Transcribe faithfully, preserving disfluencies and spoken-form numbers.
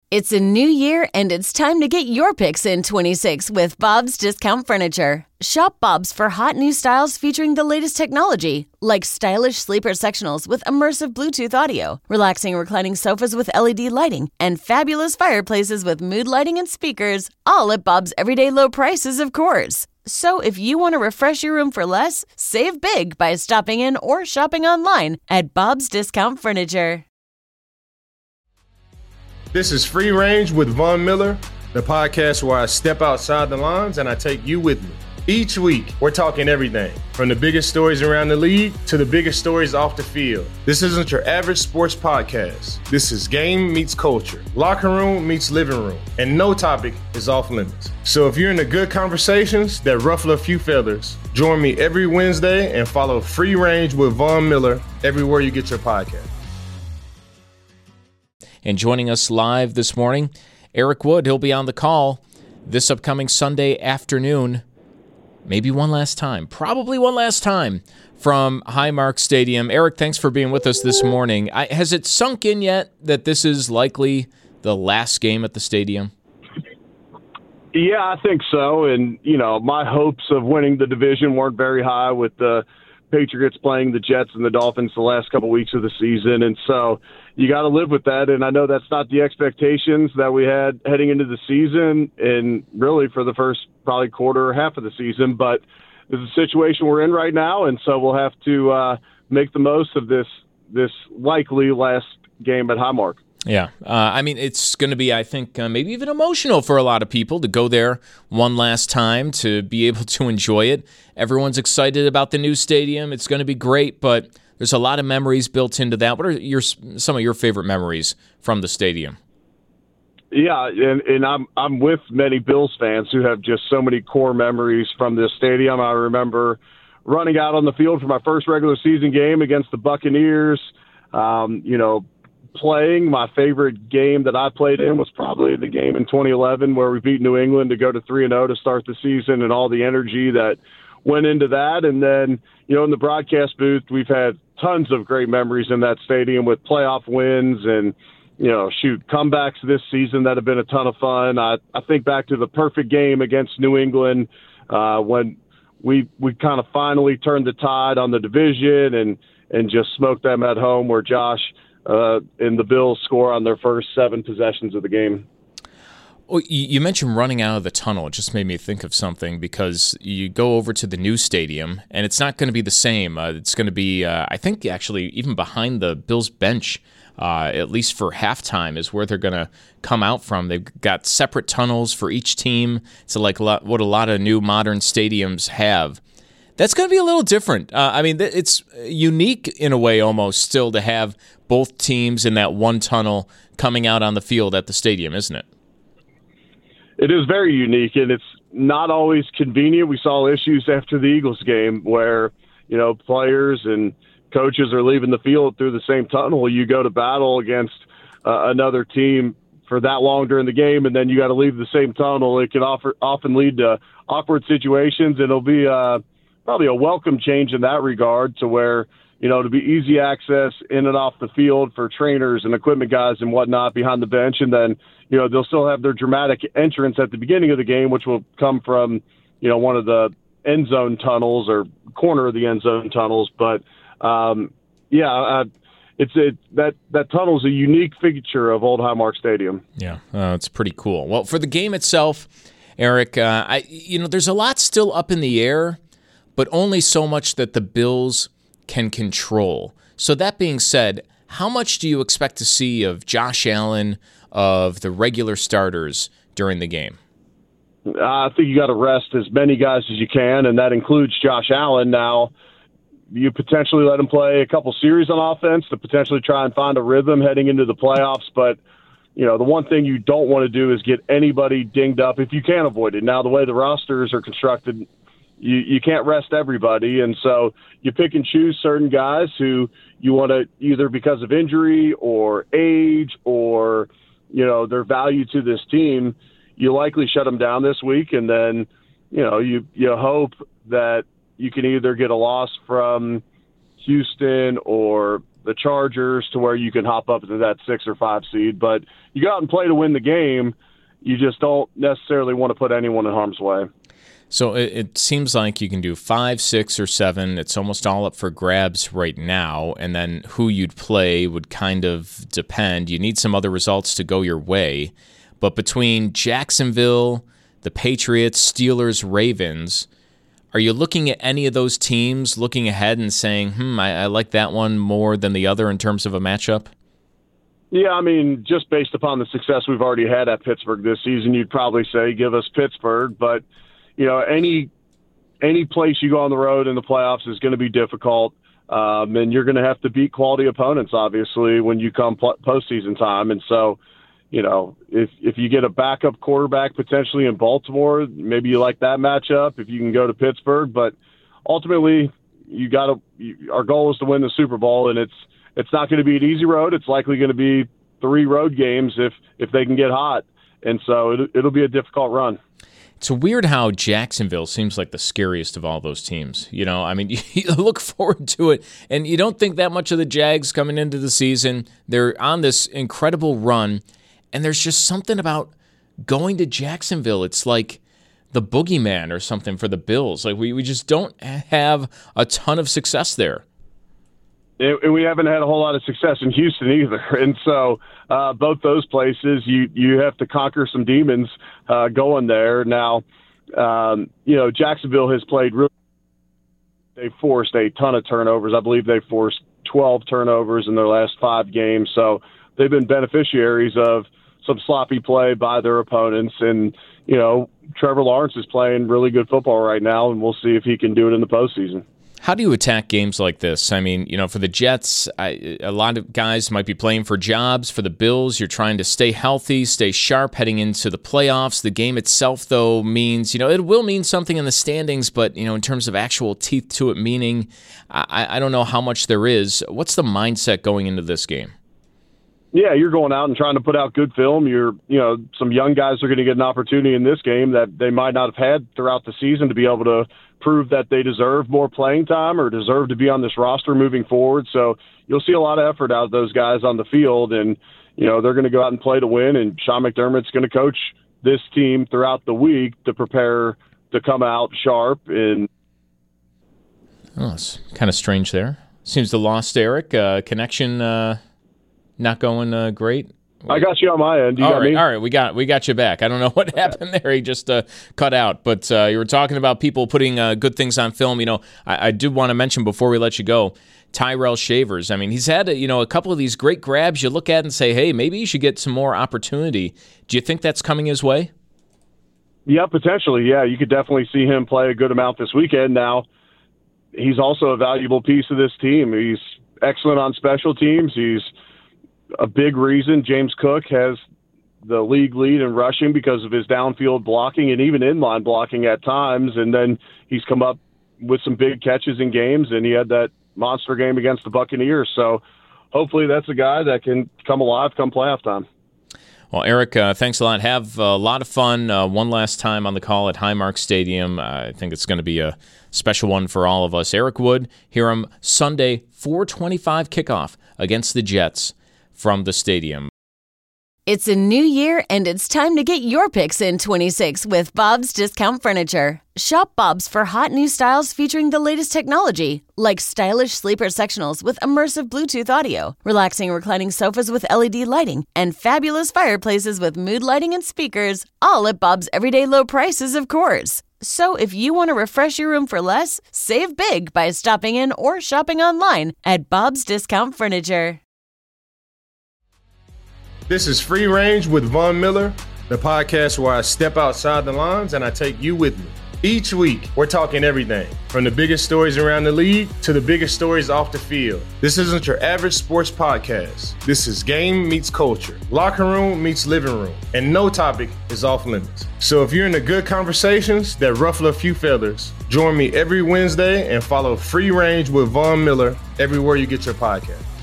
It's a new year, and it's time to get your picks in twenty-six with Bob's Discount Furniture. Shop Bob's for hot new styles featuring the latest technology, like stylish sleeper sectionals with immersive Bluetooth audio, relaxing reclining sofas with L E D lighting, and fabulous fireplaces with mood lighting and speakers, all at Bob's everyday low prices, of course. So if you want to refresh your room for less, save big by stopping in or shopping online at Bob's Discount Furniture. This is Free Range with Von Miller, the podcast where I step outside the lines and I take you with me. Each week, we're talking everything from the biggest stories around the league to the biggest stories off the field. This isn't your average sports podcast. This is game meets culture, locker room meets living room, and no topic is off limits. So if you're into good conversations that ruffle a few feathers, join me every Wednesday and follow Free Range with Von Miller everywhere you get your podcast. And joining us live this morning, Eric Wood. He'll be on the call this upcoming Sunday afternoon. Maybe one last time, probably one last time from Highmark Stadium. Eric, thanks for being with us this morning. I, has it sunk in yet that this is likely the last game at the stadium? Yeah, I think so. And, you know, my hopes of winning the division weren't very high with the Patriots playing the Jets and the Dolphins the last couple weeks of the season. And so you got to live with that. And I know that's not the expectations that we had heading into the season and really for the first probably quarter or half of the season. But this is a situation we're in right now. And so we'll have to uh, make the most of this, this likely last game at Highmark. Yeah. Uh, I mean, it's going to be, I think, uh, maybe even emotional for a lot of people to go there one last time, to be able to enjoy it. Everyone's excited about the new stadium. It's going to be great, but there's a lot of memories built into that. What are your some of your favorite memories from the stadium? Yeah, and, and I'm I'm with many Bills fans who have just so many core memories from this stadium. I remember running out on the field for my first regular season game against the Buccaneers. Um, you know, playing my favorite game that I played in was probably the game in twenty eleven where we beat New England to go to three and oh to start the season, and all the energy that went into that. And then, you know, in the broadcast booth, we've had tons of great memories in that stadium with playoff wins and, you know, shoot, comebacks this season that have been a ton of fun. I, I think back to the perfect game against New England uh, when we we kind of finally turned the tide on the division and, and just smoked them at home, where Josh uh, and the Bills score on their first seven possessions of the game. Well, you mentioned running out of the tunnel. It just made me think of something, because you go over to the new stadium, and it's not going to be the same. Uh, it's going to be, uh, I think, actually, even behind the Bills bench, uh, at least for halftime, is where they're going to come out from. They've got separate tunnels for each team. It's like a lot, what a lot of new modern stadiums have. That's going to be a little different. Uh, I mean, it's unique in a way almost still to have both teams in that one tunnel coming out on the field at the stadium, isn't it? It is very unique, and it's not always convenient. We saw issues after the Eagles game where, you know, players and coaches are leaving the field through the same tunnel. You go to battle against uh, another team for that long during the game, and then you got to leave the same tunnel. It can offer, often lead to awkward situations, and it'll be uh, probably a welcome change in that regard, to where, you know, to be easy access in and off the field for trainers and equipment guys and whatnot behind the bench. And then, you know, they'll still have their dramatic entrance at the beginning of the game, which will come from, you know, one of the end zone tunnels or corner of the end zone tunnels. But, um, yeah, uh, it's it, that, that tunnel is a unique feature of Old Highmark Stadium. Yeah, uh, it's pretty cool. Well, for the game itself, Eric, uh, I you know, there's a lot still up in the air, but only so much that the Bills can control. So that being said, how much do you expect to see of Josh Allen, of the regular starters during the game? I think you got to rest as many guys as you can, and that includes Josh Allen. Now, you potentially let him play a couple series on offense to potentially try and find a rhythm heading into the playoffs. But, you know, the one thing you don't want to do is get anybody dinged up if you can avoid it. Now, the way the rosters are constructed, You, you can't rest everybody, and so you pick and choose certain guys who you want to, either because of injury or age or, you know, their value to this team, you likely shut them down this week, and then, you know, you, you hope that you can either get a loss from Houston or the Chargers to where you can hop up to that six or five seed. But you go out and play to win the game. You just don't necessarily want to put anyone in harm's way. So it, it seems like you can do five, six, or seven. It's almost all up for grabs right now, and then who you'd play would kind of depend. You need some other results to go your way. But between Jacksonville, the Patriots, Steelers, Ravens, are you looking at any of those teams, looking ahead and saying, hmm, I, I like that one more than the other in terms of a matchup? Yeah, I mean, just based upon the success we've already had at Pittsburgh this season, you'd probably say give us Pittsburgh. But, you know, any any place you go on the road in the playoffs is going to be difficult. Um, and you're going to have to beat quality opponents, obviously, when you come pl- postseason time. And so, you know, if if you get a backup quarterback potentially in Baltimore, maybe you like that matchup if you can go to Pittsburgh. But ultimately, you got to. Our goal is to win the Super Bowl, and it's it's not going to be an easy road. It's likely going to be three road games if if they can get hot, and so it, it'll be a difficult run. It's weird how Jacksonville seems like the scariest of all those teams. You know, I mean, you look forward to it, and you don't think that much of the Jags coming into the season. They're on this incredible run, and there's just something about going to Jacksonville. It's like the boogeyman or something for the Bills. Like, we, we just don't have a ton of success there. And we haven't had a whole lot of success in Houston either. And so uh, both those places, you, you have to conquer some demons uh, going there. Now, um, you know, Jacksonville has played really – they've forced a ton of turnovers. I believe they've forced twelve turnovers in their last five games. So they've been beneficiaries of some sloppy play by their opponents. And, you know, Trevor Lawrence is playing really good football right now, and we'll see if he can do it in the postseason. How do you attack games like this? I mean, you know, for the Jets, I, a lot of guys might be playing for jobs. For the Bills, you're trying to stay healthy, stay sharp heading into the playoffs. The game itself, though, means, you know, it will mean something in the standings, but, you know, in terms of actual teeth to it meaning, I, I don't know how much there is. What's the mindset going into this game? Yeah, you're going out and trying to put out good film. You're, you know, some young guys are going to get an opportunity in this game that they might not have had throughout the season to be able to prove that they deserve more playing time or deserve to be on this roster moving forward. So you'll see a lot of effort out of those guys on the field, and, you know, they're going to go out and play to win, and Sean McDermott's going to coach this team throughout the week to prepare to come out sharp. And oh, it's kind of strange there. Seems the lost Eric uh, connection uh, not going uh, great. I got you on my end. You all got right, me? all right, we got we got you back. I don't know what happened there. He just uh, cut out. But uh, you were talking about people putting uh, good things on film. You know, I, I do want to mention before we let you go, Tyrell Shavers. I mean, he's had you know a couple of these great grabs. You look at and say, hey, maybe he should get some more opportunity. Do you think that's coming his way? Yeah, potentially. Yeah, you could definitely see him play a good amount this weekend. Now, he's also a valuable piece of this team. He's excellent on special teams. He's a big reason James Cook has the league lead in rushing because of his downfield blocking and even inline blocking at times. And then he's come up with some big catches in games, and he had that monster game against the Buccaneers. So hopefully that's a guy that can come alive come playoff time. Well, Eric, uh, thanks a lot. Have a lot of fun uh, one last time on the call at Highmark Stadium. Uh, I think it's going to be a special one for all of us. Eric Wood, hear him Sunday, four twenty-five kickoff against the Jets from the stadium. It's a new year, and it's time to get your picks in twenty-six with Bob's Discount Furniture. Shop Bob's for hot new styles featuring the latest technology, like stylish sleeper sectionals with immersive Bluetooth audio, relaxing reclining sofas with L E D lighting, and fabulous fireplaces with mood lighting and speakers, all at Bob's everyday low prices, of course. So if you want to refresh your room for less, save big by stopping in or shopping online at Bob's Discount Furniture. This is Free Range with Von Miller, the podcast where I step outside the lines and I take you with me. Each week, we're talking everything from the biggest stories around the league to the biggest stories off the field. This isn't your average sports podcast. This is game meets culture, locker room meets living room, and no topic is off limits. So if you're into good conversations that ruffle a few feathers, join me every Wednesday and follow Free Range with Von Miller everywhere you get your podcast.